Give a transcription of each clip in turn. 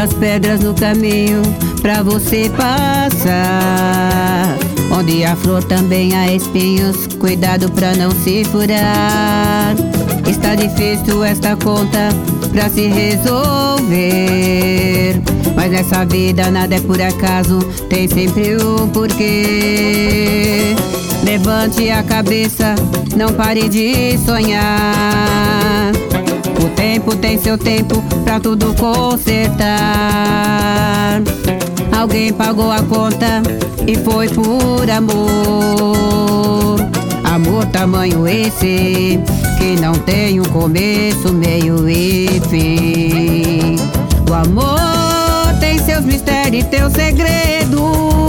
muitas pedras no caminho pra você passar. Onde há flor também há espinhos, cuidado pra não se furar. Está difícil esta conta pra se resolver, mas nessa vida nada é por acaso, tem sempre um porquê. Levante a cabeça, não pare de sonhar. O tempo tem seu tempo pra tudo consertar. Alguém pagou a conta e foi por amor. Amor tamanho esse, que não tem um começo, meio e fim. O amor tem seus mistérios e teus segredos,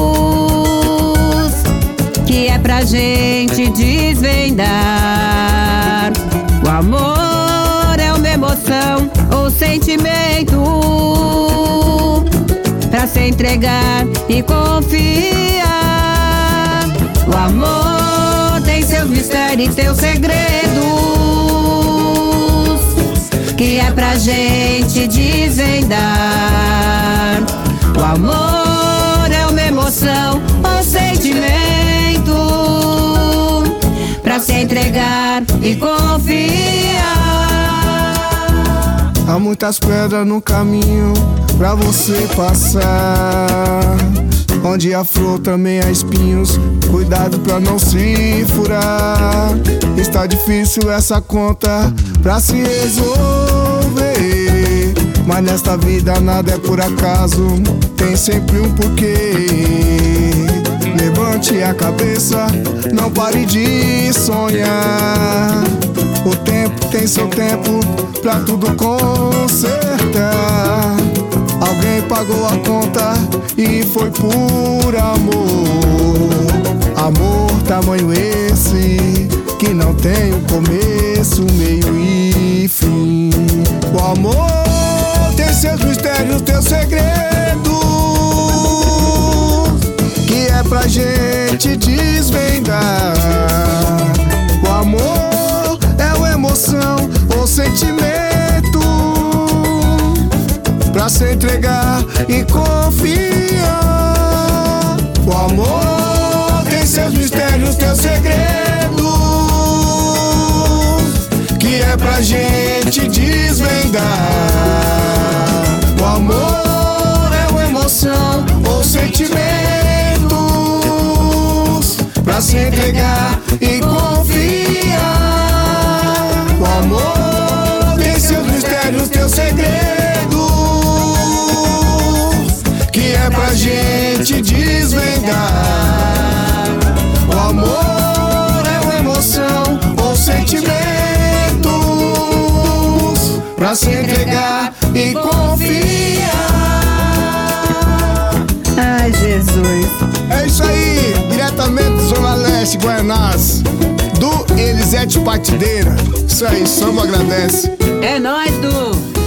que é pra gente desvendar. O amor é uma emoção ou sentimento pra se entregar e confiar. O amor tem seus mistérios e teus segredos, que é pra gente desvendar. O amor é uma emoção ou sentimento pra se entregar e confiar. Há muitas pedras no caminho pra você passar. Onde há flor também há espinhos, cuidado pra não se furar. Está difícil essa conta pra se resolver, mas nesta vida nada é por acaso, tem sempre um porquê. Levante a cabeça, não pare de sonhar. O tempo tem seu tempo pra tudo consertar. Alguém pagou a conta e foi por amor. Amor tamanho esse, que não tem um começo, meio e fim. O amor tem seus mistérios, teus segredos, que é pra gente desvendar. O amor é uma emoção ou sentimento pra se entregar e confiar. O amor tem seus mistérios, teus segredos, que é pra gente desvendar. O amor é uma emoção ou sentimentos pra se entregar e confiar. O amor tem seus mistérios, teus segredos, que é pra gente desvendar. O amor é uma emoção ou sentimentos pra se entregar e confiar. Ai, Jesus. É isso aí, diretamente do Zona Leste, Guaianás, do Elisete Patideira. Isso aí, samba agradece. É nóis, Du.